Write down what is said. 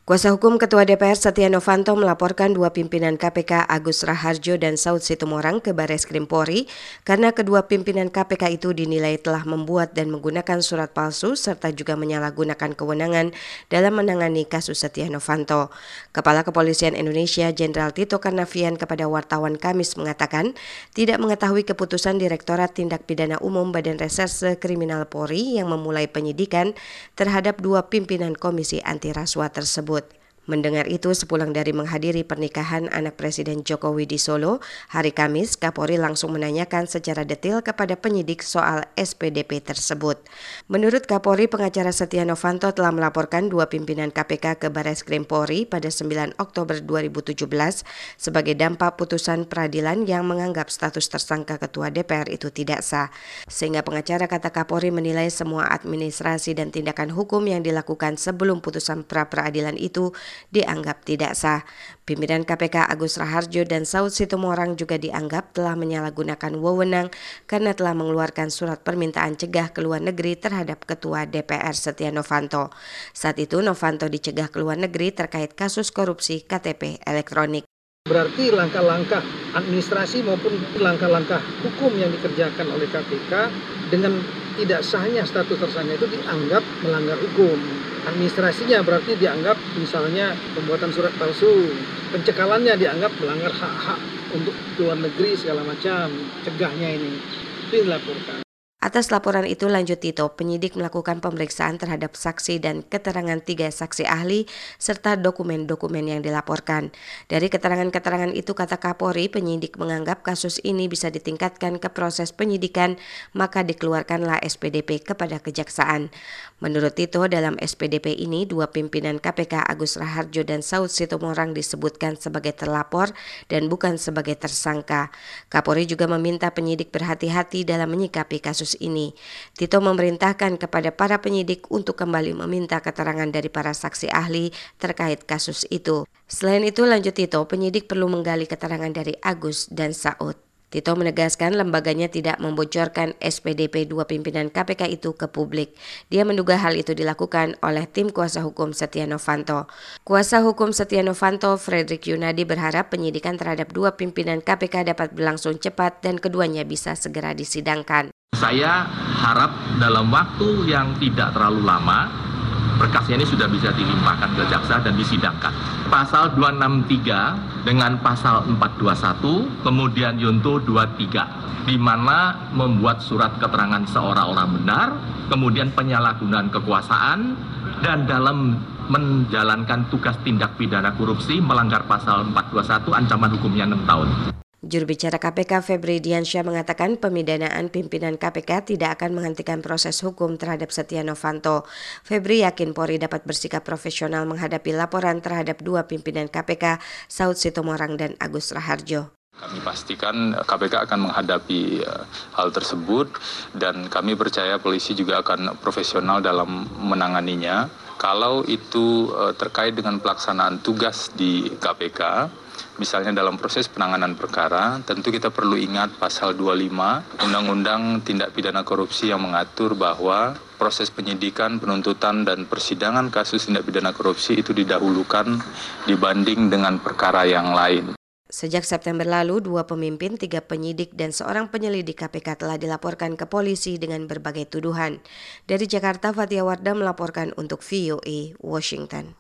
Kuasa hukum Ketua DPR Setia Novanto melaporkan dua pimpinan KPK Agus Raharjo dan Saud Situmorang ke Barreskrim Polri karena kedua pimpinan KPK itu dinilai telah membuat dan menggunakan surat palsu serta juga menyalahgunakan kewenangan dalam menangani kasus Setia Novanto. Kepala Kepolisian Indonesia Jenderal Tito Karnavian kepada wartawan Kamis mengatakan tidak mengetahui keputusan Direktorat Tindak Pidana Umum Badan Reserse Kriminal Polri yang memulai penyidikan terhadap dua pimpinan Komisi Anti Rasuah tersebut. Mendengar itu, sepulang dari menghadiri pernikahan anak Presiden Jokowi di Solo, hari Kamis, Kapolri langsung menanyakan secara detail kepada penyidik soal SPDP tersebut. Menurut Kapolri, pengacara Setia Novanto telah melaporkan dua pimpinan KPK ke Barreskrim Polri pada 9 Oktober 2017 sebagai dampak putusan peradilan yang menganggap status tersangka Ketua DPR itu tidak sah. Sehingga pengacara kata Kapolri menilai semua administrasi dan tindakan hukum yang dilakukan sebelum putusan pra-peradilan itu dianggap tidak sah. Pimpinan KPK Agus Raharjo dan Saud Situmorang juga dianggap telah menyalahgunakan wewenang karena telah mengeluarkan surat permintaan cegah ke luar negeri terhadap Ketua DPR Setia Novanto. Saat itu Novanto dicegah ke luar negeri terkait kasus korupsi KTP elektronik. Berarti langkah-langkah administrasi maupun langkah-langkah hukum yang dikerjakan oleh KPK dengan tidak sahnya status tersangka itu dianggap melanggar hukum. Administrasinya berarti dianggap misalnya pembuatan surat palsu, pencekalannya dianggap melanggar hak-hak untuk luar negeri segala macam, cegahnya ini. Itu dilaporkan. Atas laporan itu, lanjut Tito, penyidik melakukan pemeriksaan terhadap saksi dan keterangan 3 saksi ahli serta dokumen-dokumen yang dilaporkan. Dari keterangan-keterangan itu, kata Kapolri, penyidik menganggap kasus ini bisa ditingkatkan ke proses penyidikan, maka dikeluarkanlah SPDP kepada kejaksaan. Menurut Tito, dalam SPDP ini, dua pimpinan KPK Agus Raharjo dan Saud Situmorang disebutkan sebagai terlapor dan bukan sebagai tersangka. Kapolri juga meminta penyidik berhati-hati dalam menyikapi kasus ini. Tito memerintahkan kepada para penyidik untuk kembali meminta keterangan dari para saksi ahli terkait kasus itu. Selain itu, lanjut Tito, penyidik perlu menggali keterangan dari Agus dan Saud. Tito menegaskan lembaganya tidak membocorkan SPDP dua pimpinan KPK itu ke publik. Dia menduga hal itu dilakukan oleh tim kuasa hukum Setia Novanto. Kuasa hukum Setia Novanto, Fredrik Yunadi, berharap penyidikan terhadap dua pimpinan KPK dapat berlangsung cepat dan keduanya bisa segera disidangkan. Saya harap dalam waktu yang tidak terlalu lama, berkasnya ini sudah bisa dilimpahkan ke jaksa dan disidangkan. Pasal 263 dengan pasal 421, kemudian Yunto 23, di mana membuat surat keterangan seorang-orang benar, kemudian penyalahgunaan kekuasaan, dan dalam menjalankan tugas tindak pidana korupsi melanggar pasal 421, ancaman hukumnya 6 tahun. Juru bicara KPK Febri Diansyah mengatakan pemidanaan pimpinan KPK tidak akan menghentikan proses hukum terhadap Setia Novanto. Febri yakin Polri dapat bersikap profesional menghadapi laporan terhadap dua pimpinan KPK, Saud Situmorang dan Agus Raharjo. Kami pastikan KPK akan menghadapi hal tersebut dan kami percaya polisi juga akan profesional dalam menanganinya. Kalau itu terkait dengan pelaksanaan tugas di KPK, misalnya dalam proses penanganan perkara, tentu kita perlu ingat pasal 25 Undang-Undang Tindak Pidana Korupsi yang mengatur bahwa proses penyidikan, penuntutan, dan persidangan kasus tindak pidana korupsi itu didahulukan dibanding dengan perkara yang lain. Sejak September lalu, dua pemimpin, 3 penyidik, dan seorang penyelidik KPK telah dilaporkan ke polisi dengan berbagai tuduhan. Dari Jakarta, Fathia Wardah melaporkan untuk VOA Washington.